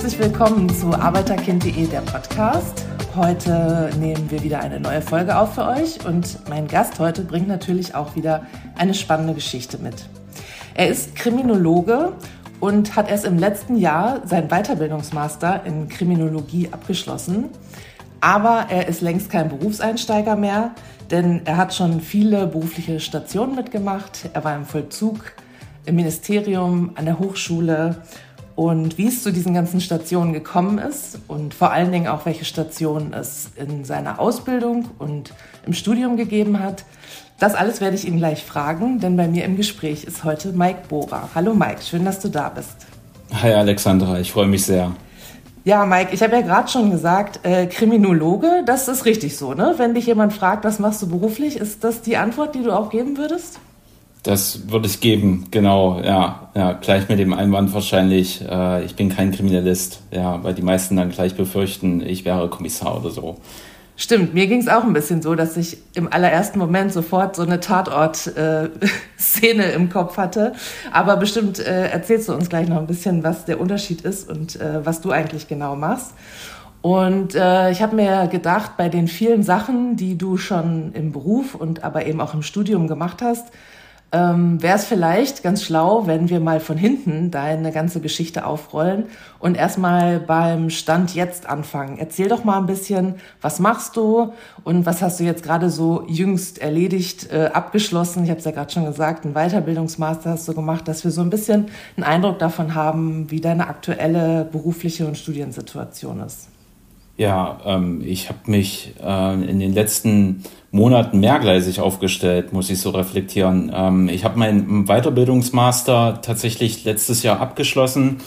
Herzlich willkommen zu Arbeiterkind.de, der Podcast. Heute nehmen wir wieder eine neue Folge auf für euch und mein Gast heute bringt natürlich auch wieder eine spannende Geschichte mit. Er ist Kriminologe und hat erst im letzten Jahr seinen Weiterbildungsmaster in Kriminologie abgeschlossen. Aber er ist längst kein Berufseinsteiger mehr, denn er hat schon viele berufliche Stationen mitgemacht. Er war im Vollzug, im Ministerium, an der Hochschule. Und wie es zu diesen ganzen Stationen gekommen ist und vor allen Dingen auch, welche Stationen es in seiner Ausbildung und im Studium gegeben hat, das alles werde ich ihn gleich fragen, denn bei mir im Gespräch ist heute Mike Bohrer. Hallo Mike, schön, dass du da bist. Hi Alexandra, ich freue mich sehr. Ja, Mike, ich habe ja gerade schon gesagt, Kriminologe, das ist richtig so, ne? Wenn dich jemand fragt, was machst du beruflich, ist das die Antwort, die du auch geben würdest? Das würde ich geben, genau, ja, gleich mit dem Einwand wahrscheinlich, ich bin kein Kriminalist, ja, weil die meisten dann gleich befürchten, ich wäre Kommissar oder so. Stimmt, mir ging es auch ein bisschen so, dass ich im allerersten Moment sofort so eine Tatort-Szene im Kopf hatte. Aber bestimmt erzählst du uns gleich noch ein bisschen, was der Unterschied ist und was du eigentlich genau machst. Und ich habe mir gedacht, bei den vielen Sachen, die du schon im Beruf und aber eben auch im Studium gemacht hast, wäre es vielleicht ganz schlau, wenn wir mal von hinten deine ganze Geschichte aufrollen und erstmal beim Stand jetzt anfangen. Erzähl doch mal ein bisschen, was machst du und was hast du jetzt gerade so jüngst erledigt, abgeschlossen? Ich habe es ja gerade schon gesagt, einen Weiterbildungsmaster hast du gemacht, dass wir so ein bisschen einen Eindruck davon haben, wie deine aktuelle berufliche und Studiensituation ist. Ja, ich habe mich in den letzten Monaten mehrgleisig aufgestellt, muss ich so reflektieren. Ich habe meinen Weiterbildungsmaster tatsächlich letztes Jahr abgeschlossen.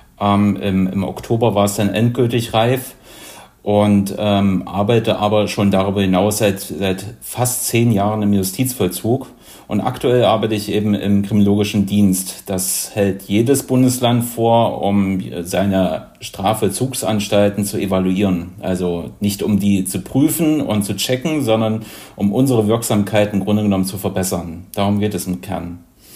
Im Oktober war es dann endgültig reif und arbeite aber schon darüber hinaus seit fast 10 Jahren im Justizvollzug. Und aktuell arbeite ich eben im kriminologischen Dienst. Das hält jedes Bundesland vor, um seine Strafvollzugsanstalten zu evaluieren. Also nicht um die zu prüfen und zu checken, sondern um unsere Wirksamkeit im Grunde genommen zu verbessern. Darum geht es im Kern.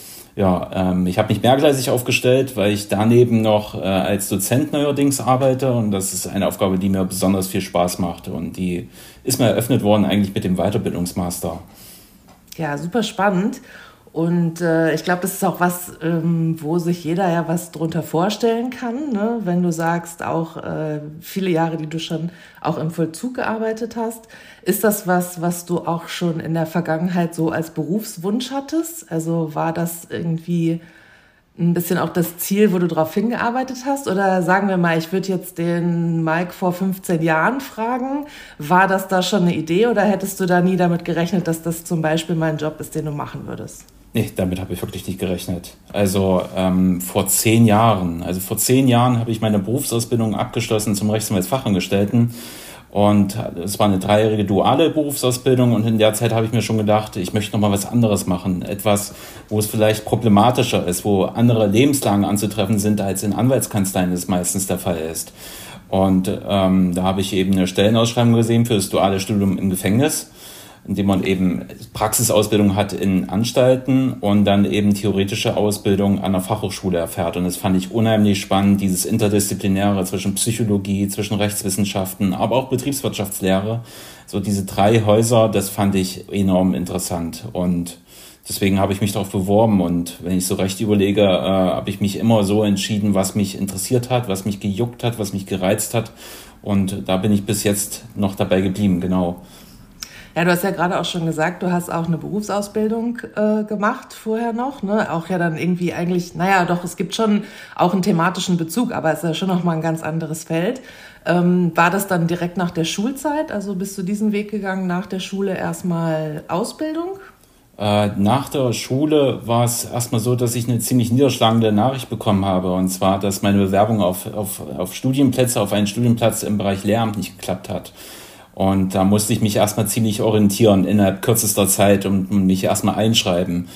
Ja, ich habe mich mehrgleisig aufgestellt, weil ich daneben noch als Dozent neuerdings arbeite. Und das ist eine Aufgabe, die mir besonders viel Spaß macht. Und die ist mir eröffnet worden eigentlich mit dem Weiterbildungsmaster. Ja, super spannend. Und ich glaube, das ist auch was, wo sich jeder ja was drunter vorstellen kann, ne? Wenn du sagst, auch viele Jahre, die du schon auch im Vollzug gearbeitet hast. Ist das was du auch schon in der Vergangenheit so als Berufswunsch hattest? Also war das irgendwie ein bisschen auch das Ziel, wo du drauf hingearbeitet hast? Oder sagen wir mal, ich würde jetzt den Mike vor 15 Jahren fragen, war das da schon eine Idee oder hättest du da nie damit gerechnet, dass das zum Beispiel mal ein Job ist, den du machen würdest? Nee, damit habe ich wirklich nicht gerechnet. Also vor 10 Jahren habe ich meine Berufsausbildung abgeschlossen zum Rechtsanwaltsfachangestellten. Und es war eine 3-jährige duale Berufsausbildung und in der Zeit habe ich mir schon gedacht, ich möchte noch mal was anderes machen. Etwas, wo es vielleicht problematischer ist, wo andere Lebenslagen anzutreffen sind, als in Anwaltskanzleien es meistens der Fall ist. Und da habe ich eben eine Stellenausschreibung gesehen für das duale Studium im Gefängnis, in dem man eben Praxisausbildung hat in Anstalten und dann eben theoretische Ausbildung an der Fachhochschule erfährt. Und das fand ich unheimlich spannend, dieses Interdisziplinäre zwischen Psychologie, zwischen Rechtswissenschaften, aber auch Betriebswirtschaftslehre. So diese 3 Häuser, das fand ich enorm interessant. Und deswegen habe ich mich darauf beworben. Und wenn ich so recht überlege, habe ich mich immer so entschieden, was mich interessiert hat, was mich gejuckt hat, was mich gereizt hat. Und da bin ich bis jetzt noch dabei geblieben, genau. Ja, du hast ja gerade auch schon gesagt, du hast auch eine Berufsausbildung gemacht vorher noch, ne? Auch ja dann irgendwie eigentlich, naja, doch, es gibt schon auch einen thematischen Bezug, aber es ist ja schon nochmal ein ganz anderes Feld. War das dann direkt nach der Schulzeit? Also bist du diesen Weg gegangen, nach der Schule erstmal Ausbildung? Nach der Schule war es erstmal so, dass ich eine ziemlich niederschlagende Nachricht bekommen habe. Und zwar, dass meine Bewerbung auf Studienplätze, auf einen Studienplatz im Bereich Lehramt nicht geklappt hat. Und da musste ich mich erstmal ziemlich orientieren innerhalb kürzester Zeit und mich erstmal einschreiben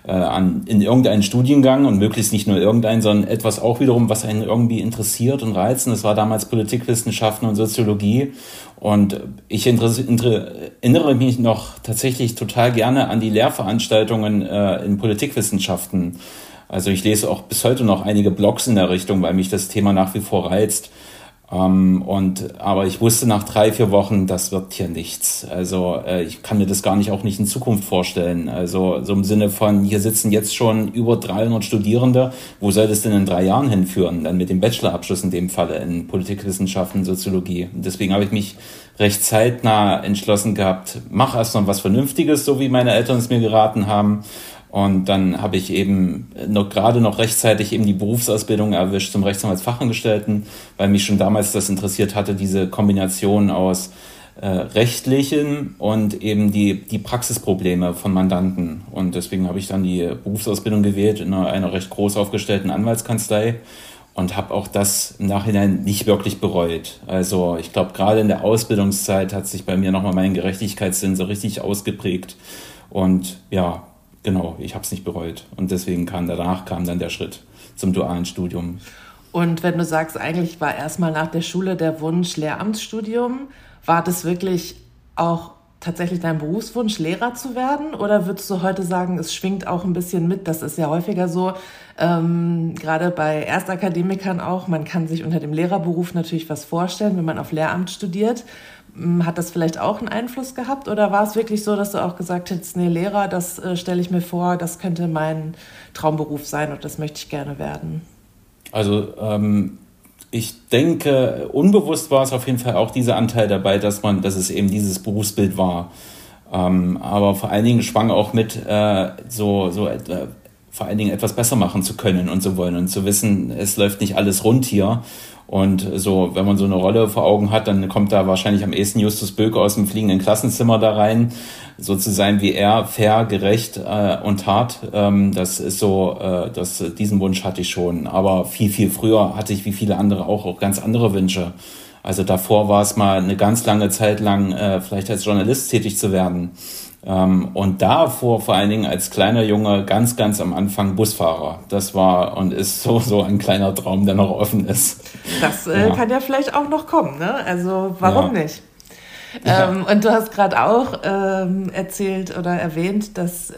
in irgendeinen Studiengang und möglichst nicht nur irgendeinen, sondern etwas auch wiederum, was einen irgendwie interessiert und reizt. Und das war damals Politikwissenschaften und Soziologie. Und ich erinnere mich noch tatsächlich total gerne an die Lehrveranstaltungen in Politikwissenschaften. Also ich lese auch bis heute noch einige Blogs in der Richtung, weil mich das Thema nach wie vor reizt. Aber ich wusste nach 3-4 Wochen, das wird hier nichts. Also ich kann mir das gar nicht, auch nicht in Zukunft vorstellen. Also so im Sinne von, hier sitzen jetzt schon über 300 Studierende. Wo soll das denn in 3 Jahren hinführen? Dann mit dem Bachelorabschluss in dem Falle in Politikwissenschaften, Soziologie. Und deswegen habe ich mich recht zeitnah entschlossen gehabt, mach erst mal was Vernünftiges, so wie meine Eltern es mir geraten haben. Und dann habe ich eben gerade noch rechtzeitig eben die Berufsausbildung erwischt zum Rechtsanwaltsfachangestellten, weil mich schon damals das interessiert hatte, diese Kombination aus rechtlichen und eben die Praxisprobleme von Mandanten. Und deswegen habe ich dann die Berufsausbildung gewählt in einer recht groß aufgestellten Anwaltskanzlei und habe auch das im Nachhinein nicht wirklich bereut. Also ich glaube, gerade in der Ausbildungszeit hat sich bei mir nochmal mein Gerechtigkeitssinn so richtig ausgeprägt. Und ja, genau, ich habe es nicht bereut. Und deswegen kam dann der Schritt zum dualen Studium. Und wenn du sagst, eigentlich war erstmal nach der Schule der Wunsch Lehramtsstudium, war das wirklich auch tatsächlich dein Berufswunsch, Lehrer zu werden? Oder würdest du heute sagen, es schwingt auch ein bisschen mit? Das ist ja häufiger so, gerade bei Erstakademikern auch. Man kann sich unter dem Lehrerberuf natürlich was vorstellen, wenn man auf Lehramt studiert. Hat das vielleicht auch einen Einfluss gehabt? Oder war es wirklich so, dass du auch gesagt hättest, nee, Lehrer, das stelle ich mir vor, das könnte mein Traumberuf sein und das möchte ich gerne werden? Also ich denke, unbewusst war es auf jeden Fall auch dieser Anteil dabei, dass es eben dieses Berufsbild war. Aber vor allen Dingen schwang auch mit, vor allen Dingen etwas besser machen zu können und zu wollen und zu wissen, es läuft nicht alles rund hier. Und so, wenn man so eine Rolle vor Augen hat, dann kommt da wahrscheinlich am ehesten Justus Böke aus dem fliegenden Klassenzimmer da rein, so zu sein wie er, fair, gerecht und hart. Das ist so, diesen Wunsch hatte ich schon. Aber viel, viel früher hatte ich wie viele andere auch ganz andere Wünsche. Also davor war es mal eine ganz lange Zeit lang, vielleicht als Journalist tätig zu werden. Und davor vor allen Dingen als kleiner Junge ganz, ganz am Anfang Busfahrer. Das war und ist so ein kleiner Traum, der noch offen ist. Das kann ja vielleicht auch noch kommen, ne? Also warum nicht? Und du hast gerade auch erzählt oder erwähnt, dass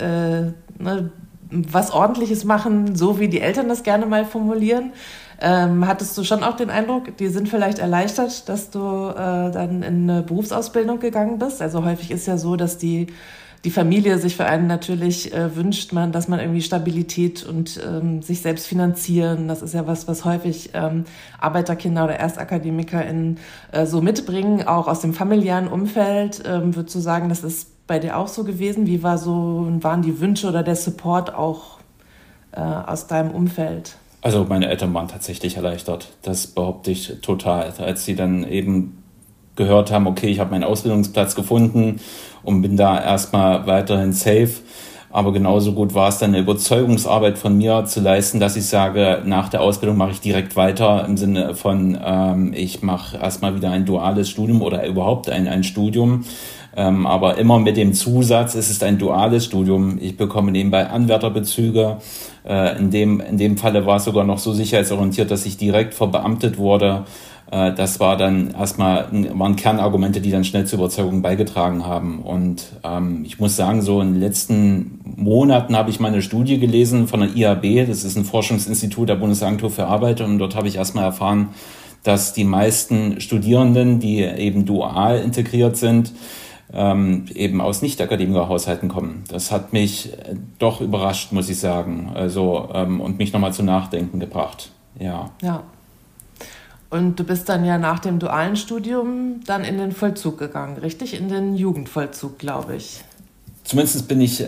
was Ordentliches machen, so wie die Eltern das gerne mal formulieren. Hattest du schon auch den Eindruck, die sind vielleicht erleichtert, dass du dann in eine Berufsausbildung gegangen bist? Also häufig ist ja so, dass die Familie sich für einen natürlich wünscht, dass man irgendwie Stabilität und sich selbst finanzieren. Das ist ja was häufig Arbeiterkinder oder ErstakademikerInnen so mitbringen, auch aus dem familiären Umfeld. Würdest du sagen, das ist bei dir auch so gewesen? Wie waren die Wünsche oder der Support auch aus deinem Umfeld? Also meine Eltern waren tatsächlich erleichtert. Das behaupte ich total. Als sie dann eben gehört haben, okay, ich habe meinen Ausbildungsplatz gefunden und bin da erstmal weiterhin safe. Aber genauso gut war es dann eine Überzeugungsarbeit von mir zu leisten, dass ich sage, nach der Ausbildung mache ich direkt weiter im Sinne von, ich mache erstmal wieder ein duales Studium oder überhaupt ein Studium. Aber immer mit dem Zusatz, es ist ein duales Studium. Ich bekomme nebenbei Anwärterbezüge. In dem Falle war es sogar noch so sicherheitsorientiert, dass ich direkt verbeamtet wurde. Das waren Kernargumente, die dann schnell zur Überzeugung beigetragen haben. Und ich muss sagen, so in den letzten Monaten habe ich mal eine Studie gelesen von der IAB. Das ist ein Forschungsinstitut der Bundesagentur für Arbeit. Und dort habe ich erstmal erfahren, dass die meisten Studierenden, die eben dual integriert sind, eben aus Nicht-Akademiker-Haushalten kommen. Das hat mich doch überrascht, muss ich sagen. Also und mich nochmal zum Nachdenken gebracht. Ja. Und du bist dann ja nach dem dualen Studium dann in den Vollzug gegangen, richtig? In den Jugendvollzug, glaube ich. Zumindest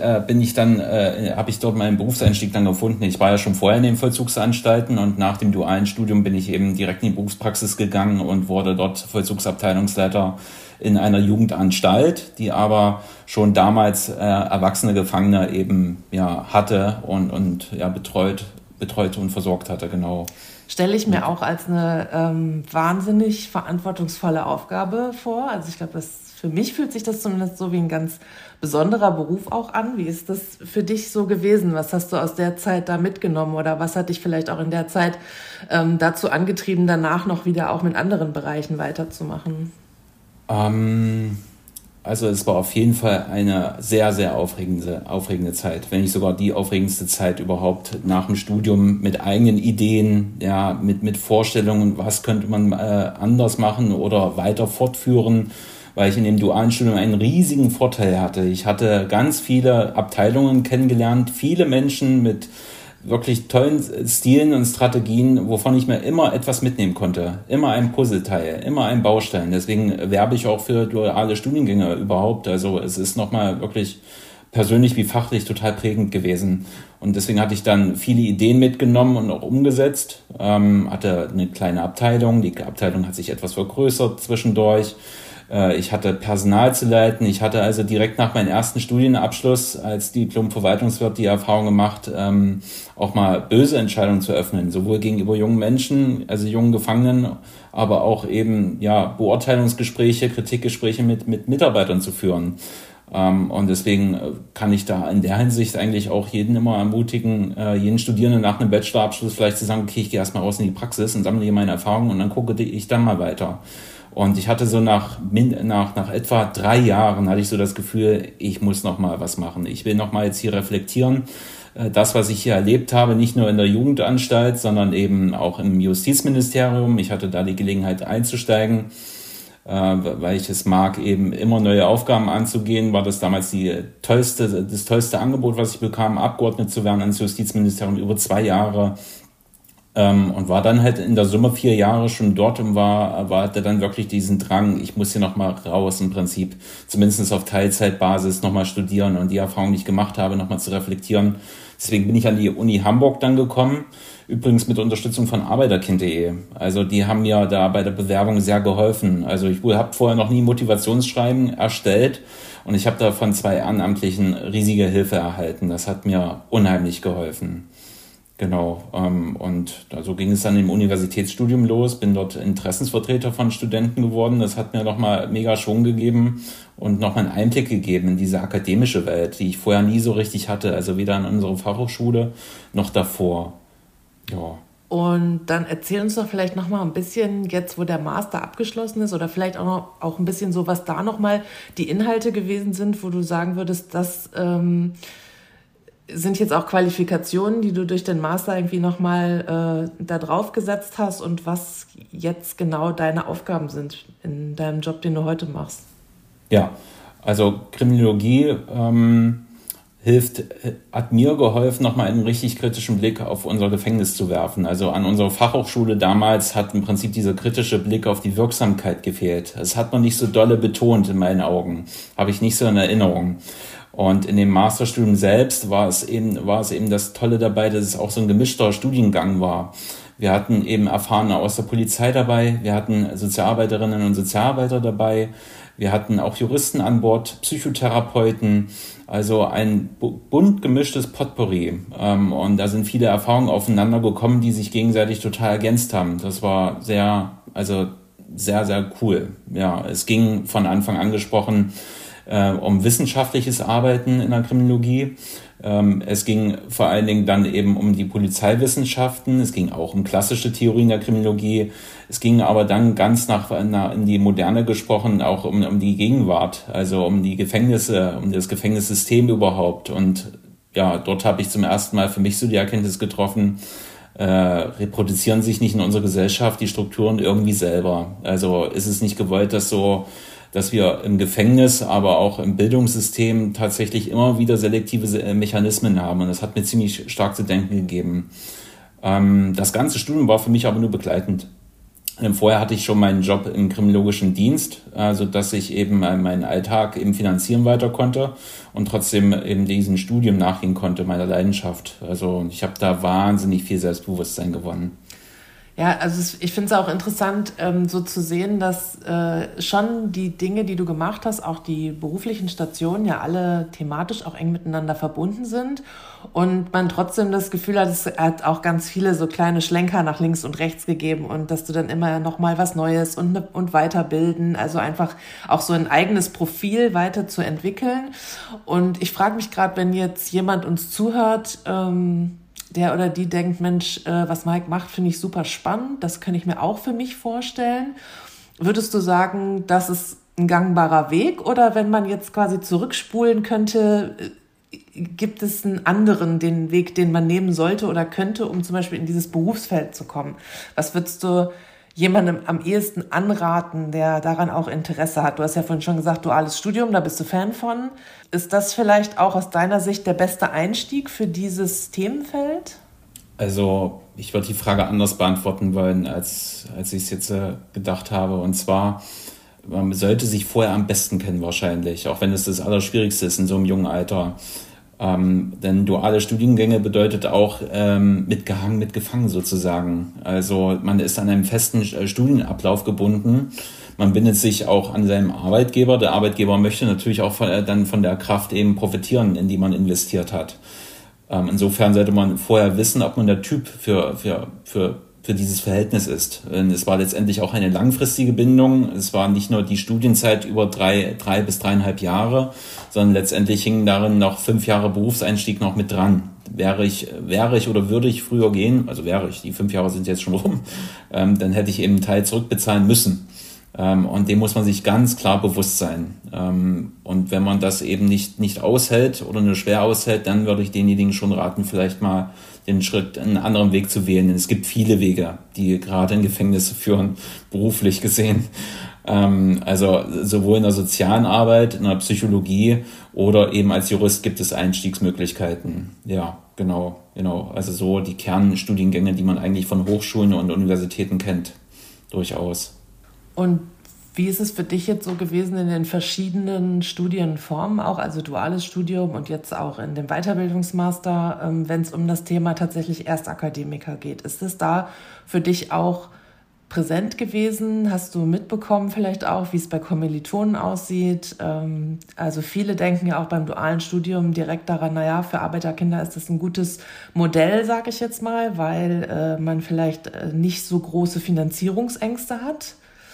habe ich dort meinen Berufseinstieg dann gefunden. Ich war ja schon vorher in den Vollzugsanstalten und nach dem dualen Studium bin ich eben direkt in die Berufspraxis gegangen und wurde dort Vollzugsabteilungsleiter in einer Jugendanstalt, die aber schon damals erwachsene Gefangene eben hatte und betreute und versorgt hatte, genau. Stelle ich mir auch als eine wahnsinnig verantwortungsvolle Aufgabe vor. Also ich glaube, für mich fühlt sich das zumindest so wie ein ganz besonderer Beruf auch an. Wie ist das für dich so gewesen? Was hast du aus der Zeit da mitgenommen oder was hat dich vielleicht auch in der Zeit dazu angetrieben, danach noch wieder auch mit anderen Bereichen weiterzumachen? Also es war auf jeden Fall eine sehr, sehr aufregende Zeit. Wenn nicht sogar die aufregendste Zeit überhaupt nach dem Studium, mit eigenen Ideen, ja, mit Vorstellungen, was könnte man anders machen oder weiter fortführen, weil ich in dem dualen Studium einen riesigen Vorteil hatte. Ich hatte ganz viele Abteilungen kennengelernt, viele Menschen mit wirklich tollen Stilen und Strategien, wovon ich mir immer etwas mitnehmen konnte. Immer ein Puzzleteil, immer ein Baustein. Deswegen werbe ich auch für duale Studiengänge überhaupt. Also es ist nochmal wirklich persönlich wie fachlich total prägend gewesen. Und deswegen hatte ich dann viele Ideen mitgenommen und auch umgesetzt. Hatte eine kleine Abteilung. Die Abteilung hat sich etwas vergrößert zwischendurch. Ich hatte Personal zu leiten. Ich hatte also direkt nach meinem ersten Studienabschluss als Diplom-Verwaltungswirt die Erfahrung gemacht, auch mal böse Entscheidungen zu öffnen, sowohl gegenüber jungen Menschen, also jungen Gefangenen, aber auch eben ja Beurteilungsgespräche, Kritikgespräche mit Mitarbeitern zu führen. Und deswegen kann ich da in der Hinsicht eigentlich auch jeden immer ermutigen, jeden Studierenden nach einem Bachelorabschluss vielleicht zu sagen, okay, ich gehe erstmal raus in die Praxis und sammle hier meine Erfahrungen und dann gucke ich dann mal weiter. Und ich hatte so nach etwa 3 Jahren hatte ich so das Gefühl, ich muss noch mal was machen. Ich will noch mal jetzt hier reflektieren. Das, was ich hier erlebt habe, nicht nur in der Jugendanstalt, sondern eben auch im Justizministerium. Ich hatte da die Gelegenheit einzusteigen, weil ich es mag, eben immer neue Aufgaben anzugehen. War das damals das tollste Angebot, was ich bekam, Abgeordnet zu werden ins Justizministerium über 2 Jahre. Und war dann halt in der Summe 4 Jahre schon dort und hatte dann wirklich diesen Drang, ich muss hier nochmal raus im Prinzip, zumindest auf Teilzeitbasis nochmal studieren und die Erfahrung, die ich gemacht habe, nochmal zu reflektieren. Deswegen bin ich an die Uni Hamburg dann gekommen, übrigens mit Unterstützung von Arbeiterkind.de. Also die haben mir da bei der Bewerbung sehr geholfen. Also ich habe vorher noch nie Motivationsschreiben erstellt und ich habe da von 2 Ehrenamtlichen riesige Hilfe erhalten. Das hat mir unheimlich geholfen. Genau, und so ging es dann im Universitätsstudium los, bin dort Interessensvertreter von Studenten geworden. Das hat mir nochmal mega Schwung gegeben und nochmal einen Einblick gegeben in diese akademische Welt, die ich vorher nie so richtig hatte, also weder in unserer Fachhochschule noch davor. Ja. Und dann erzähl uns doch vielleicht nochmal ein bisschen, jetzt wo der Master abgeschlossen ist, oder vielleicht auch ein bisschen so, was da nochmal die Inhalte gewesen sind, wo du sagen würdest, das sind jetzt auch Qualifikationen, die du durch den Master irgendwie nochmal da drauf gesetzt hast und was jetzt genau deine Aufgaben sind in deinem Job, den du heute machst? Ja, also Kriminologie hat mir geholfen, nochmal einen richtig kritischen Blick auf unser Gefängnis zu werfen. Also an unserer Fachhochschule damals hat im Prinzip dieser kritische Blick auf die Wirksamkeit gefehlt. Das hat man nicht so dolle betont in meinen Augen, habe ich nicht so in Erinnerung. Und in dem Masterstudium selbst war es eben das Tolle dabei, dass es auch so ein gemischter Studiengang war. Wir hatten eben Erfahrene aus der Polizei dabei, wir hatten Sozialarbeiterinnen und Sozialarbeiter dabei, wir hatten auch Juristen an Bord, Psychotherapeuten, also ein bunt gemischtes Potpourri. Und da sind viele Erfahrungen aufeinander gekommen, die sich gegenseitig total ergänzt haben. Das war sehr, sehr cool. Ja, es ging von Anfang an gesprochen um wissenschaftliches Arbeiten in der Kriminologie. Es ging vor allen Dingen dann eben um die Polizeiwissenschaften. Es ging auch um klassische Theorien der Kriminologie. Es ging aber dann ganz in die Moderne gesprochen auch um die Gegenwart, also um die Gefängnisse, um das Gefängnissystem überhaupt. Und ja, dort habe ich zum ersten Mal für mich so die Erkenntnis getroffen, reproduzieren sich nicht in unserer Gesellschaft die Strukturen irgendwie selber. Also ist es nicht gewollt, dass wir im Gefängnis, aber auch im Bildungssystem tatsächlich immer wieder selektive Mechanismen haben. Und das hat mir ziemlich stark zu denken gegeben. Das ganze Studium war für mich aber nur begleitend. Vorher hatte ich schon meinen Job im kriminologischen Dienst, also dass ich eben meinen Alltag eben finanzieren weiter konnte und trotzdem eben diesem Studium nachgehen konnte, meiner Leidenschaft. Also ich habe da wahnsinnig viel Selbstbewusstsein gewonnen. Ja, also ich finde es auch interessant, so zu sehen, dass schon die Dinge, die du gemacht hast, auch die beruflichen Stationen ja alle thematisch auch eng miteinander verbunden sind und man trotzdem das Gefühl hat, es hat auch ganz viele so kleine Schlenker nach links und rechts gegeben und dass du dann immer noch mal was Neues und weiterbilden, also einfach auch so ein eigenes Profil weiter zu entwickeln. Und ich frage mich gerade, wenn jetzt jemand uns zuhört, der oder die denkt, Mensch, was Mike macht, finde ich super spannend. Das kann ich mir auch für mich vorstellen. Würdest du sagen, dass es ein gangbarer Weg? Oder wenn man jetzt quasi zurückspulen könnte, gibt es einen anderen, den Weg, den man nehmen sollte oder könnte, um zum Beispiel in dieses Berufsfeld zu kommen? Was würdest du jemandem am ehesten anraten, der daran auch Interesse hat? Du hast ja vorhin schon gesagt, duales Studium, da bist du Fan von. Ist das vielleicht auch aus deiner Sicht der beste Einstieg für dieses Themenfeld? Also ich würde die Frage anders beantworten wollen, als ich es jetzt gedacht habe. Und zwar, man sollte sich vorher am besten kennen wahrscheinlich, auch wenn es das Allerschwierigste ist in so einem jungen Alter. Denn duale Studiengänge bedeutet auch mitgehangen, mitgefangen sozusagen. Also man ist an einem festen Studienablauf gebunden. Man bindet sich auch an seinem Arbeitgeber. Der Arbeitgeber möchte natürlich auch dann von der Kraft eben profitieren, in die man investiert hat. Insofern sollte man vorher wissen, ob man der Typ für dieses Verhältnis ist. Es war letztendlich auch eine langfristige Bindung. Es war nicht nur die Studienzeit über drei bis 3,5 Jahre, sondern letztendlich hingen darin noch 5 Jahre Berufseinstieg noch mit dran. Wäre ich oder würde ich früher gehen, also die 5 Jahre sind jetzt schon rum, dann hätte ich eben einen Teil zurückbezahlen müssen. Und dem muss man sich ganz klar bewusst sein. Und wenn man das eben nicht aushält oder nur schwer aushält, dann würde ich denjenigen schon raten, vielleicht mal den Schritt, einen anderen Weg zu wählen. Denn es gibt viele Wege, die gerade in Gefängnisse führen, beruflich gesehen. Also sowohl in der sozialen Arbeit, in der Psychologie oder eben als Jurist gibt es Einstiegsmöglichkeiten. Ja, genau. Also so die Kernstudiengänge, die man eigentlich von Hochschulen und Universitäten kennt, durchaus. Und wie ist es für dich jetzt so gewesen in den verschiedenen Studienformen auch, also duales Studium und jetzt auch in dem Weiterbildungsmaster, wenn es um das Thema tatsächlich Erstakademiker geht? Ist es da für dich auch präsent gewesen? Hast du mitbekommen vielleicht auch, wie es bei Kommilitonen aussieht? Also viele denken ja auch beim dualen Studium direkt daran, naja, für Arbeiterkinder ist das ein gutes Modell, sage ich jetzt mal, weil man vielleicht nicht so große Finanzierungsängste hat.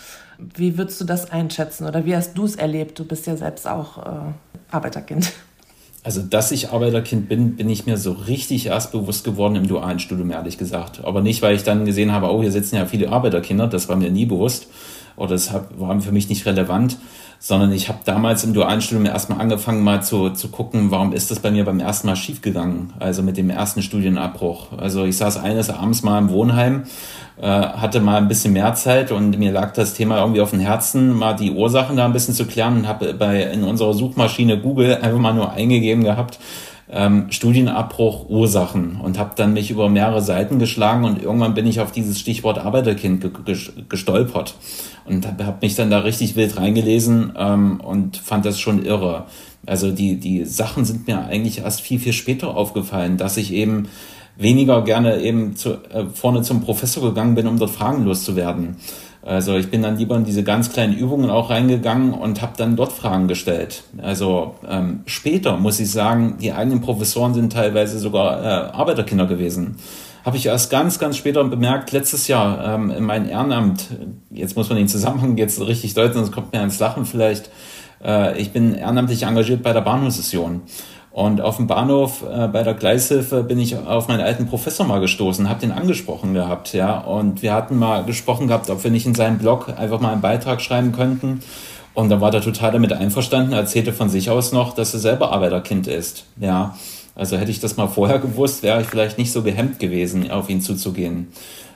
Wie würdest du das einschätzen oder wie hast du es erlebt? Du bist ja selbst auch Arbeiterkind. Also, dass ich Arbeiterkind bin ich mir so richtig erst bewusst geworden im dualen Studium, ehrlich gesagt. Aber nicht, weil ich dann gesehen habe, hier sitzen ja viele Arbeiterkinder, das war mir nie bewusst oder das war für mich nicht relevant, sondern ich habe damals im dualen Studium erstmal angefangen, mal zu gucken, warum ist das bei mir beim ersten Mal schiefgegangen, also mit dem ersten Studienabbruch. Also ich saß eines Abends mal im Wohnheim, hatte mal ein bisschen mehr Zeit und mir lag das Thema irgendwie auf dem Herzen, mal die Ursachen da ein bisschen zu klären und habe in unserer Suchmaschine Google einfach mal nur eingegeben gehabt, Studienabbruch, Ursachen und habe dann mich über mehrere Seiten geschlagen und irgendwann bin ich auf dieses Stichwort Arbeiterkind gestolpert und habe mich dann da richtig wild reingelesen und fand das schon irre. Also die Sachen sind mir eigentlich erst viel, viel später aufgefallen, dass ich eben weniger gerne eben vorne zum Professor gegangen bin, um dort Fragen loszuwerden. Also ich bin dann lieber in diese ganz kleinen Übungen auch reingegangen und habe dann dort Fragen gestellt. Also später muss ich sagen, die eigenen Professoren sind teilweise sogar Arbeiterkinder gewesen. Habe ich erst ganz, ganz später bemerkt, letztes Jahr in meinem Ehrenamt, jetzt muss man den Zusammenhang jetzt richtig deuten, sonst kommt mir ans Lachen vielleicht, ich bin ehrenamtlich engagiert bei der Bahnhofssession. Und auf dem Bahnhof bei der Gleishilfe bin ich auf meinen alten Professor mal gestoßen, habe den angesprochen gehabt, ja. Und wir hatten mal gesprochen gehabt, ob wir nicht in seinem Blog einfach mal einen Beitrag schreiben könnten. Und da war der total damit einverstanden, erzählte von sich aus noch, dass er selber Arbeiterkind ist, ja. Also hätte ich das mal vorher gewusst, wäre ich vielleicht nicht so gehemmt gewesen, auf ihn zuzugehen.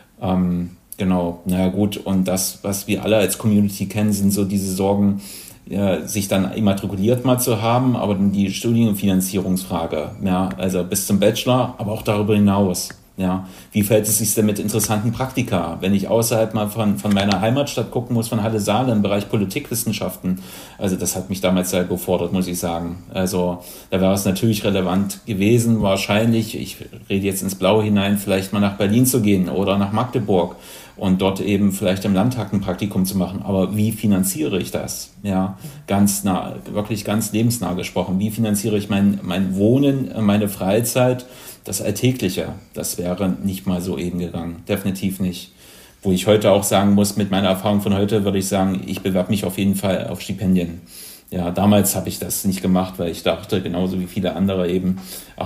Genau, naja gut. Und das, was wir alle als Community kennen, sind so diese Sorgen, sich dann immatrikuliert mal zu haben, aber dann die Studienfinanzierungsfrage, ja, also bis zum Bachelor, aber auch darüber hinaus, ja. Wie verhält es sich denn mit interessanten Praktika, wenn ich außerhalb mal von meiner Heimatstadt gucken muss, von Halle Saale im Bereich Politikwissenschaften, also das hat mich damals sehr gefordert, muss ich sagen. Also da wäre es natürlich relevant gewesen, wahrscheinlich, ich rede jetzt ins Blaue hinein, vielleicht mal nach Berlin zu gehen oder nach Magdeburg und dort eben vielleicht im Landtag ein Praktikum zu machen. Aber wie finanziere ich das? Ja, ganz nah, wirklich ganz lebensnah gesprochen. Wie finanziere ich mein Wohnen, meine Freizeit, das Alltägliche? Das wäre nicht mal so eben gegangen. Definitiv nicht. Wo ich heute auch sagen muss, mit meiner Erfahrung von heute würde ich sagen, ich bewerbe mich auf jeden Fall auf Stipendien. Ja, damals habe ich das nicht gemacht, weil ich dachte, genauso wie viele andere eben,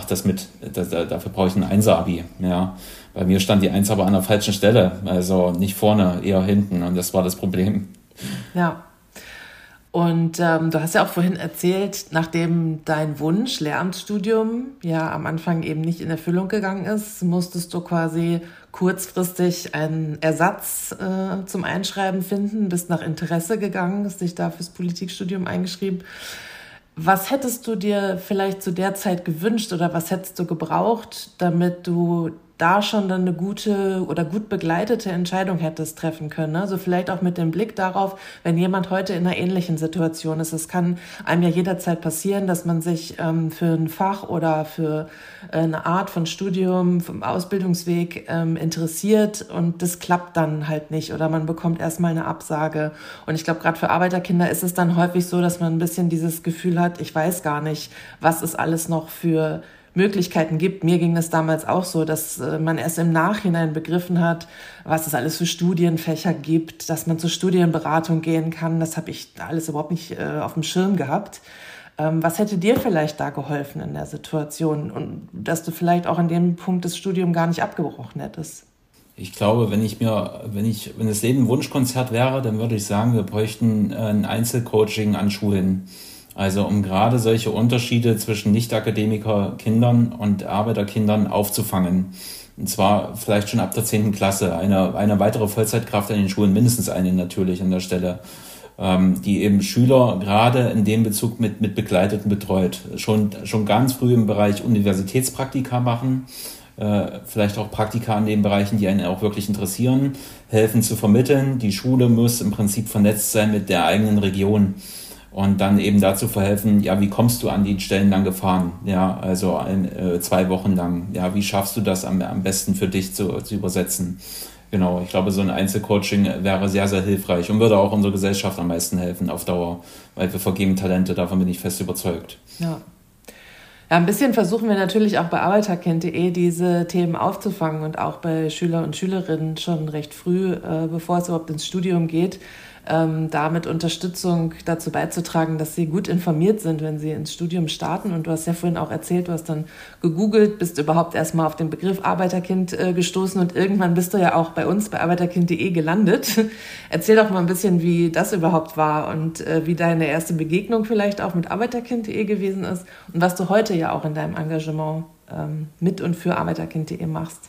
dafür brauche ich ein Einser-Abi. Ja, bei mir stand die Eins aber an der falschen Stelle, also nicht vorne, eher hinten und das war das Problem. Ja, Und du hast ja auch vorhin erzählt, nachdem dein Wunsch, Lehramtsstudium, ja am Anfang eben nicht in Erfüllung gegangen ist, musstest du quasi kurzfristig einen Ersatz zum Einschreiben finden, bist nach Interesse gegangen, hast dich da fürs Politikstudium eingeschrieben. Was hättest du dir vielleicht zu der Zeit gewünscht oder was hättest du gebraucht, damit du da schon dann eine gute oder gut begleitete Entscheidung hättest treffen können? Also vielleicht auch mit dem Blick darauf, wenn jemand heute in einer ähnlichen Situation ist. Es kann einem ja jederzeit passieren, dass man sich für ein Fach oder für eine Art von Studium, vom Ausbildungsweg interessiert und das klappt dann halt nicht oder man bekommt erstmal eine Absage. Und ich glaube, gerade für Arbeiterkinder ist es dann häufig so, dass man ein bisschen dieses Gefühl hat, ich weiß gar nicht, was es alles noch für Möglichkeiten gibt. Mir ging es damals auch so, dass man erst im Nachhinein begriffen hat, was es alles für Studienfächer gibt, dass man zur Studienberatung gehen kann. Das habe ich alles überhaupt nicht auf dem Schirm gehabt. Was hätte dir vielleicht da geholfen in der Situation und dass du vielleicht auch an dem Punkt das Studium gar nicht abgebrochen hättest? Ich glaube, wenn das Leben ein Wunschkonzert wäre, dann würde ich sagen, wir bräuchten ein Einzelcoaching an Schulen. Also um gerade solche Unterschiede zwischen Nicht-Akademiker-Kindern und Arbeiterkindern aufzufangen. Und zwar vielleicht schon ab der 10. Klasse. Eine weitere Vollzeitkraft an den Schulen, mindestens eine natürlich an der Stelle, die eben Schüler gerade in dem Bezug mit Begleiteten betreut. Schon ganz früh im Bereich Universitätspraktika machen, vielleicht auch Praktika in den Bereichen, die einen auch wirklich interessieren, helfen zu vermitteln. Die Schule muss im Prinzip vernetzt sein mit der eigenen Region. Und dann eben dazu verhelfen, ja, wie kommst du an die Stellen lang gefahren? Ja, also 2 Wochen lang. Ja, wie schaffst du das am besten für dich zu übersetzen? Genau, ich glaube, so ein Einzelcoaching wäre sehr, sehr hilfreich und würde auch unserer Gesellschaft am meisten helfen auf Dauer, weil wir vergeben Talente, davon bin ich fest überzeugt. Ja. Ja, ein bisschen versuchen wir natürlich auch bei arbeiterkind.de diese Themen aufzufangen und auch bei Schüler und Schülerinnen schon recht früh, bevor es überhaupt ins Studium geht, damit Unterstützung dazu beizutragen, dass sie gut informiert sind, wenn sie ins Studium starten. Und du hast ja vorhin auch erzählt, du hast dann gegoogelt, bist überhaupt erstmal auf den Begriff Arbeiterkind gestoßen und irgendwann bist du ja auch bei uns bei arbeiterkind.de gelandet. Erzähl doch mal ein bisschen, wie das überhaupt war und wie deine erste Begegnung vielleicht auch mit arbeiterkind.de gewesen ist und was du heute ja auch in deinem Engagement mit und für arbeiterkind.de machst.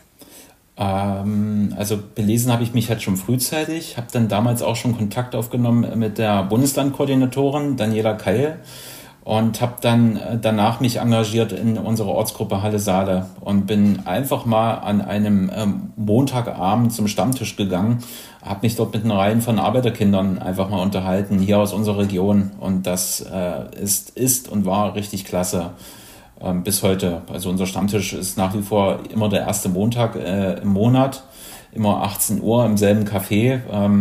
Also belesen habe ich mich halt schon frühzeitig, habe dann damals auch schon Kontakt aufgenommen mit der Bundeslandkoordinatorin Daniela Keil und habe dann danach mich engagiert in unserer Ortsgruppe Halle Saale und bin einfach mal an einem Montagabend zum Stammtisch gegangen, habe mich dort mit einer Reihe von Arbeiterkindern einfach mal unterhalten, hier aus unserer Region und das ist und war richtig klasse. Bis heute. Also unser Stammtisch ist nach wie vor immer der erste Montag im Monat, immer 18 Uhr im selben Café.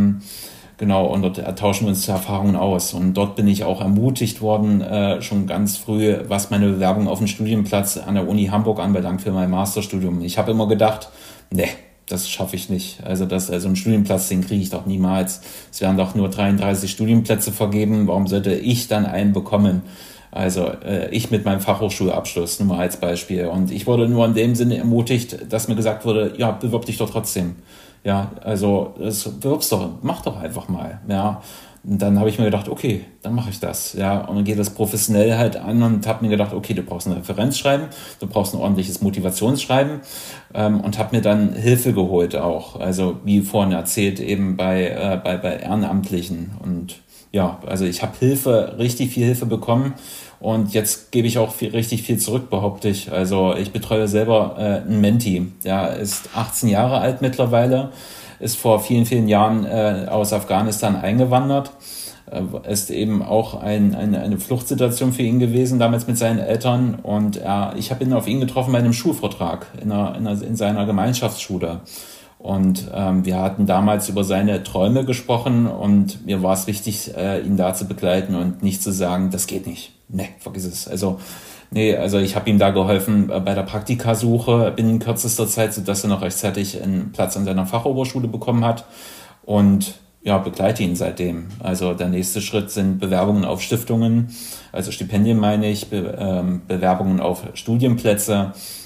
Genau, und dort tauschen wir uns Erfahrungen aus. Und dort bin ich auch ermutigt worden, schon ganz früh, was meine Bewerbung auf den Studienplatz an der Uni Hamburg anbelangt für mein Masterstudium. Ich habe immer gedacht, das schaffe ich nicht. Also einen Studienplatz, den kriege ich doch niemals. Es werden doch nur 33 Studienplätze vergeben. Warum sollte ich dann einen bekommen? Also ich mit meinem Fachhochschulabschluss, nur mal als Beispiel. Und ich wurde nur in dem Sinne ermutigt, dass mir gesagt wurde, ja, bewirb dich doch trotzdem. Ja, also mach doch einfach mal. Ja, und dann habe ich mir gedacht, okay, dann mache ich das. Ja, und dann geht das professionell halt an und habe mir gedacht, okay, du brauchst ein Referenzschreiben, du brauchst ein ordentliches Motivationsschreiben und habe mir dann Hilfe geholt auch. Also wie vorhin erzählt, eben bei Ehrenamtlichen und ja, also ich habe richtig viel Hilfe bekommen und jetzt gebe ich auch richtig viel zurück, behaupte ich. Also ich betreue selber einen Menti, der ist 18 Jahre alt mittlerweile, ist vor vielen, vielen Jahren aus Afghanistan eingewandert. Ist eben auch eine Fluchtsituation für ihn gewesen, damals mit seinen Eltern. Und ich habe ihn auf ihn getroffen bei einem Schulvortrag in seiner Gemeinschaftsschule. Und wir hatten damals über seine Träume gesprochen und mir war es wichtig, ihn da zu begleiten und nicht zu sagen, das geht nicht. Nee, vergiss es. Also ich habe ihm da geholfen bei der Praktikasuche binnen kürzester Zeit, sodass er noch rechtzeitig einen Platz an seiner Fachoberschule bekommen hat und ja, begleite ihn seitdem. Also der nächste Schritt sind Bewerbungen auf Stiftungen, also Stipendien meine ich, Bewerbungen auf Studienplätze.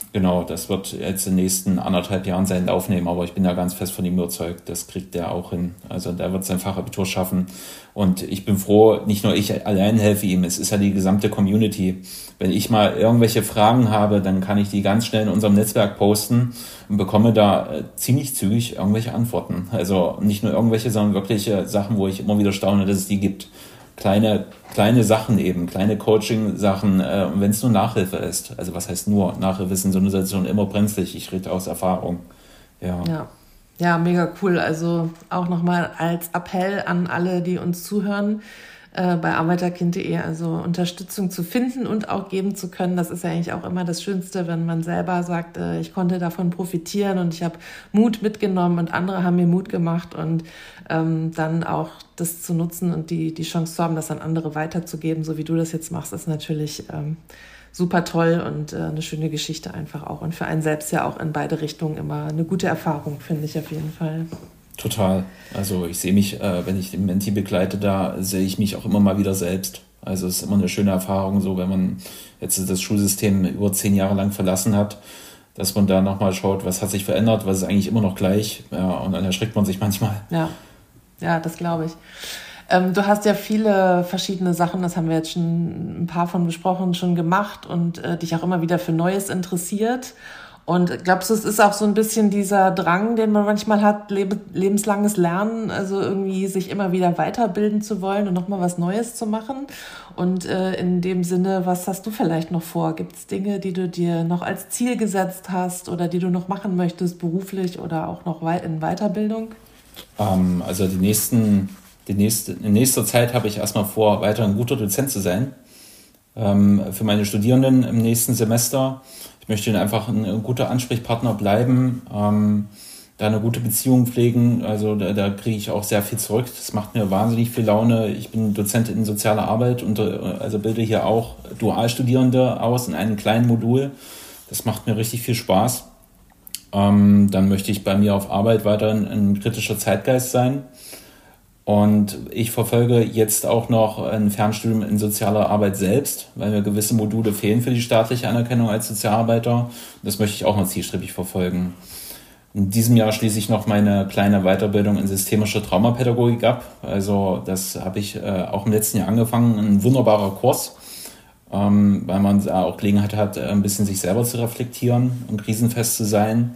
Genau, das wird jetzt in den nächsten 1,5 Jahren seinen Lauf nehmen, aber ich bin da ganz fest von ihm überzeugt, das kriegt der auch hin. Also der wird sein Fachabitur schaffen und ich bin froh, nicht nur ich allein helfe ihm, es ist ja die gesamte Community. Wenn ich mal irgendwelche Fragen habe, dann kann ich die ganz schnell in unserem Netzwerk posten und bekomme da ziemlich zügig irgendwelche Antworten. Also nicht nur irgendwelche, sondern wirkliche Sachen, wo ich immer wieder staune, dass es die gibt. Kleine Sachen eben, kleine Coaching-Sachen, wenn es nur Nachhilfe ist. Also was heißt nur? Nachhilfe ist in so einer Situation immer brenzlig. Ich rede aus Erfahrung. Ja, mega cool. Also auch nochmal als Appell an alle, die uns zuhören, bei arbeiterkind.de, also Unterstützung zu finden und auch geben zu können. Das ist ja eigentlich auch immer das Schönste, wenn man selber sagt, ich konnte davon profitieren und ich habe Mut mitgenommen und andere haben mir Mut gemacht und dann auch das zu nutzen und die Chance zu haben, das an andere weiterzugeben, so wie du das jetzt machst, ist natürlich super toll und eine schöne Geschichte einfach auch. Und für einen selbst ja auch in beide Richtungen immer eine gute Erfahrung, finde ich auf jeden Fall. Total. Also ich sehe mich, wenn ich den Menti begleite, da sehe ich mich auch immer mal wieder selbst. Also es ist immer eine schöne Erfahrung, so wenn man jetzt das Schulsystem über 10 Jahre lang verlassen hat, dass man da nochmal schaut, was hat sich verändert, was ist eigentlich immer noch gleich. Ja, und dann erschrickt man sich manchmal. Ja, das glaube ich. Du hast ja viele verschiedene Sachen, das haben wir jetzt schon ein paar von besprochen, schon gemacht und dich auch immer wieder für Neues interessiert. Und glaubst du, es ist auch so ein bisschen dieser Drang, den man manchmal hat, lebenslanges Lernen, also irgendwie sich immer wieder weiterbilden zu wollen und nochmal was Neues zu machen? Und in dem Sinne, was hast du vielleicht noch vor? Gibt es Dinge, die du dir noch als Ziel gesetzt hast oder die du noch machen möchtest, beruflich oder auch noch in Weiterbildung? Also in nächster Zeit habe ich erstmal vor, weiter ein guter Dozent zu sein für meine Studierenden im nächsten Semester. Ich möchte einfach ein guter Ansprechpartner bleiben, da eine gute Beziehung pflegen. Also da kriege ich auch sehr viel zurück. Das macht mir wahnsinnig viel Laune. Ich bin Dozent in sozialer Arbeit und also bilde hier auch Dualstudierende aus in einem kleinen Modul. Das macht mir richtig viel Spaß. Dann möchte ich bei mir auf Arbeit weiterhin ein kritischer Zeitgeist sein. Und ich verfolge jetzt auch noch ein Fernstudium in sozialer Arbeit selbst, weil mir gewisse Module fehlen für die staatliche Anerkennung als Sozialarbeiter. Das möchte ich auch noch zielstrebig verfolgen. In diesem Jahr schließe ich noch meine kleine Weiterbildung in systemischer Traumapädagogik ab. Also das habe ich auch im letzten Jahr angefangen. Ein wunderbarer Kurs, weil man da auch Gelegenheit hat, ein bisschen sich selber zu reflektieren und krisenfest zu sein.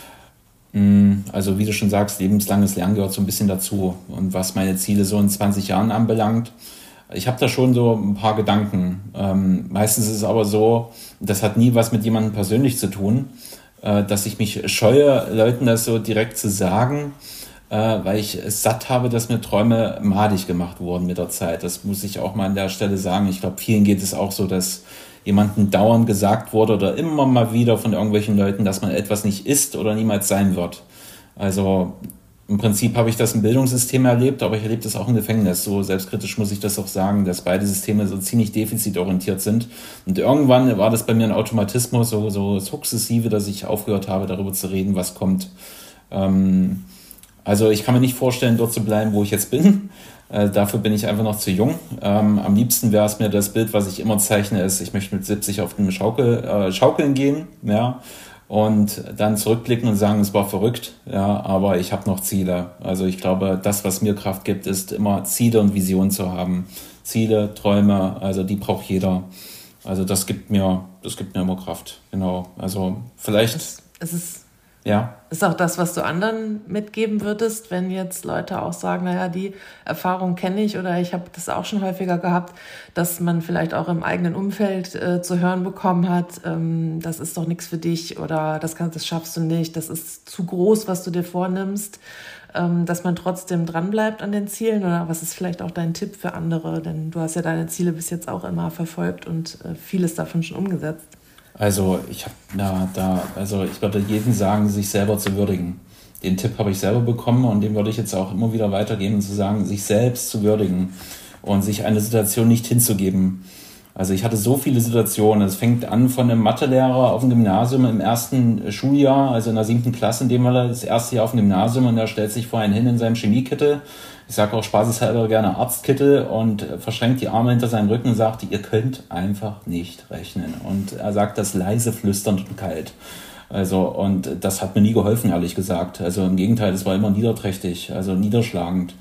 Also wie du schon sagst, lebenslanges Lernen gehört so ein bisschen dazu. Und was meine Ziele so in 20 Jahren anbelangt, ich habe da schon so ein paar Gedanken. Meistens ist es aber so, das hat nie was mit jemandem persönlich zu tun, dass ich mich scheue, Leuten das so direkt zu sagen, weil ich es satt habe, dass mir Träume madig gemacht wurden mit der Zeit. Das muss ich auch mal an der Stelle sagen. Ich glaube, vielen geht es auch so, dass jemandem dauernd gesagt wurde oder immer mal wieder von irgendwelchen Leuten, dass man etwas nicht ist oder niemals sein wird. Also im Prinzip habe ich das im Bildungssystem erlebt, aber ich erlebe das auch im Gefängnis. So selbstkritisch muss ich das auch sagen, dass beide Systeme so ziemlich defizitorientiert sind. Und irgendwann war das bei mir ein Automatismus, so sukzessive, dass ich aufgehört habe, darüber zu reden, was kommt. Also ich kann mir nicht vorstellen, dort zu bleiben, wo ich jetzt bin. Dafür bin ich einfach noch zu jung. Am liebsten wäre es mir das Bild, was ich immer zeichne, ist, ich möchte mit 70 auf dem Schaukeln gehen, ja, und dann zurückblicken und sagen, es war verrückt, ja, aber ich habe noch Ziele. Also ich glaube, das, was mir Kraft gibt, ist immer Ziele und Visionen zu haben. Ziele, Träume, also die braucht jeder. Also das gibt mir immer Kraft, genau. Also vielleicht... Ja. Ist auch das, was du anderen mitgeben würdest, wenn jetzt Leute auch sagen, naja, die Erfahrung kenne ich oder ich habe das auch schon häufiger gehabt, dass man vielleicht auch im eigenen Umfeld zu hören bekommen hat, das ist doch nichts für dich oder das schaffst du nicht, das ist zu groß, was du dir vornimmst, dass man trotzdem dranbleibt an den Zielen oder was ist vielleicht auch dein Tipp für andere, denn du hast ja deine Ziele bis jetzt auch immer verfolgt und vieles davon schon umgesetzt. Also ich würde jedem sagen, sich selber zu würdigen. Den Tipp habe ich selber bekommen und den würde ich jetzt auch immer wieder weitergeben, zu sagen, sich selbst zu würdigen und sich eine Situation nicht hinzugeben. Also ich hatte so viele Situationen. Es fängt an von einem Mathelehrer auf dem Gymnasium im ersten Schuljahr, also in der 7. Klasse, in dem Fall das erste Jahr auf dem Gymnasium, und er stellt sich vor einen hin in seinem Chemiekittel. Ich sage auch spaßeshalber gerne Arztkittel, und verschränkt die Arme hinter seinen Rücken und sagt, ihr könnt einfach nicht rechnen. Und er sagt das leise, flüsternd und kalt. Also, und das hat mir nie geholfen, ehrlich gesagt. Also im Gegenteil, es war immer niederträchtig, also niederschlagend.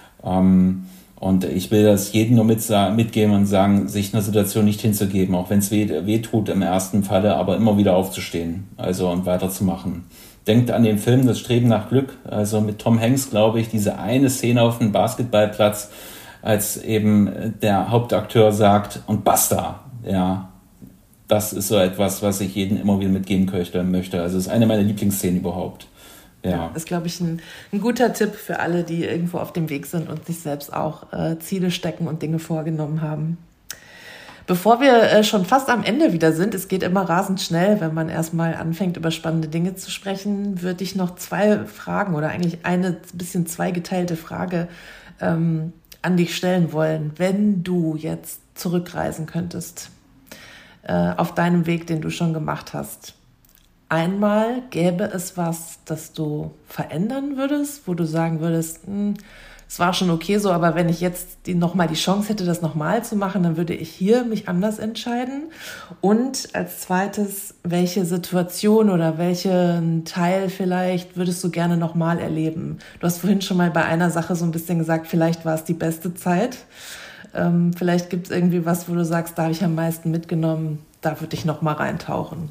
Und ich will das jedem nur mitgeben und sagen, sich einer Situation nicht hinzugeben, auch wenn es weh tut im ersten Falle, aber immer wieder aufzustehen, also und weiterzumachen. Denkt an den Film Das Streben nach Glück, also mit Tom Hanks, glaube ich, diese eine Szene auf dem Basketballplatz, als eben der Hauptakteur sagt, und basta, ja. Das ist so etwas, was ich jedem immer wieder mitgeben möchte. Also es ist eine meiner Lieblingsszenen überhaupt. Ja, ist, glaube ich, ein guter Tipp für alle, die irgendwo auf dem Weg sind und sich selbst auch Ziele stecken und Dinge vorgenommen haben. Bevor wir schon fast am Ende wieder sind, es geht immer rasend schnell, wenn man erstmal anfängt, über spannende Dinge zu sprechen, würde ich noch 2 Fragen oder eigentlich eine bisschen zweigeteilte Frage an dich stellen wollen. Wenn du jetzt zurückreisen könntest auf deinem Weg, den du schon gemacht hast, einmal gäbe es was, das du verändern würdest, wo du sagen würdest, es war schon okay so, aber wenn ich jetzt nochmal die Chance hätte, das nochmal zu machen, dann würde ich hier mich anders entscheiden. Und als zweites, welche Situation oder welchen Teil vielleicht würdest du gerne nochmal erleben? Du hast vorhin schon mal bei einer Sache so ein bisschen gesagt, vielleicht war es die beste Zeit. Vielleicht gibt es irgendwie was, wo du sagst, da habe ich am meisten mitgenommen, da würde ich nochmal reintauchen.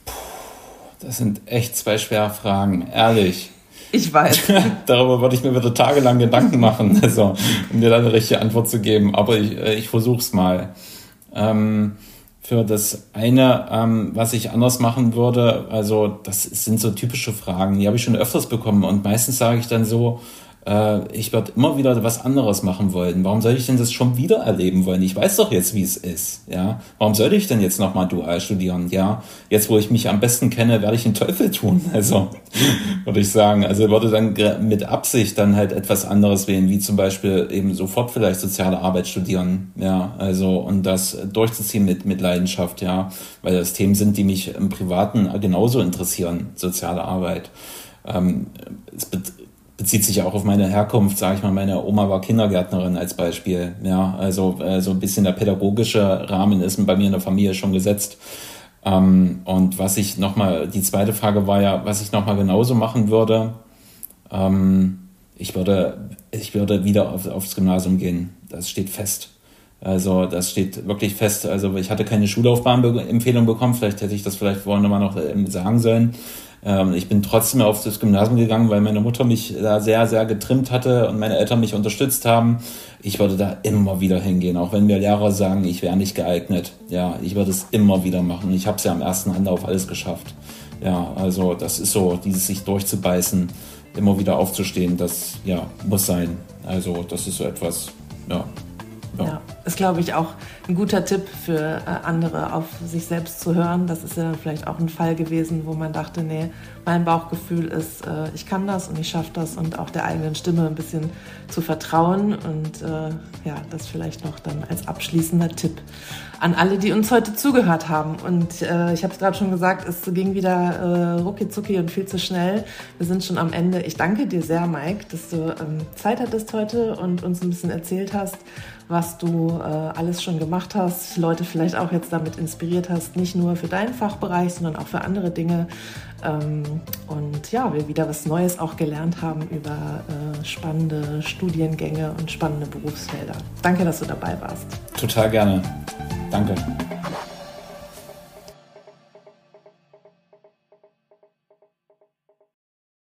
Das sind echt 2 schwere Fragen, ehrlich. Ich weiß. Darüber würde ich mir wieder tagelang Gedanken machen, also, um dir dann eine richtige Antwort zu geben. Aber ich versuche es mal. Für das eine, was ich anders machen würde, also das sind so typische Fragen, die habe ich schon öfters bekommen. Und meistens sage ich dann so, ich werde immer wieder was anderes machen wollen. Warum soll ich denn das schon wieder erleben wollen? Ich weiß doch jetzt, wie es ist. Ja, warum sollte ich denn jetzt nochmal dual studieren? Ja, jetzt, wo ich mich am besten kenne, werde ich den Teufel tun. Also, würde ich sagen. Also, würde dann mit Absicht dann halt etwas anderes wählen, wie zum Beispiel eben sofort vielleicht soziale Arbeit studieren. Ja, also, und das durchzuziehen mit Leidenschaft. Ja, weil das Themen sind, die mich im Privaten genauso interessieren. Soziale Arbeit. Es bezieht sich auch auf meine Herkunft, sage ich mal, meine Oma war Kindergärtnerin als Beispiel. Ja, also so ein bisschen der pädagogische Rahmen ist bei mir in der Familie schon gesetzt. Und was ich nochmal, die zweite Frage war ja, was ich nochmal genauso machen würde. Ich würde wieder aufs Gymnasium gehen. Das steht fest. Also das steht wirklich fest. Also ich hatte keine Schullaufbahnempfehlung bekommen. Vielleicht hätte ich das vorhin nochmal noch sagen sollen. Ich bin trotzdem auf das Gymnasium gegangen, weil meine Mutter mich da sehr, sehr getrimmt hatte und meine Eltern mich unterstützt haben. Ich würde da immer wieder hingehen, auch wenn mir Lehrer sagen, ich wäre nicht geeignet. Ja, ich würde es immer wieder machen. Ich habe es ja am ersten Anlauf alles geschafft. Ja, also das ist so, dieses sich durchzubeißen, immer wieder aufzustehen, das ja muss sein. Also das ist so etwas, ja. Ja, ist, glaube ich, auch ein guter Tipp für andere, auf sich selbst zu hören. Das ist ja vielleicht auch ein Fall gewesen, wo man dachte, nee, mein Bauchgefühl ist, ich kann das und ich schaffe das, und auch der eigenen Stimme ein bisschen zu vertrauen. Und ja, das vielleicht noch dann als abschließender Tipp an alle, die uns heute zugehört haben. Und ich habe es gerade schon gesagt, es ging wieder rucki-zucki und viel zu schnell. Wir sind schon am Ende. Ich danke dir sehr, Mike, dass du Zeit hattest heute und uns ein bisschen erzählt hast, was du alles schon gemacht hast, Leute vielleicht auch jetzt damit inspiriert hast, nicht nur für deinen Fachbereich, sondern auch für andere Dinge. Und ja, wir wieder was Neues auch gelernt haben über spannende Studiengänge und spannende Berufsfelder. Danke, dass du dabei warst. Total gerne. Danke.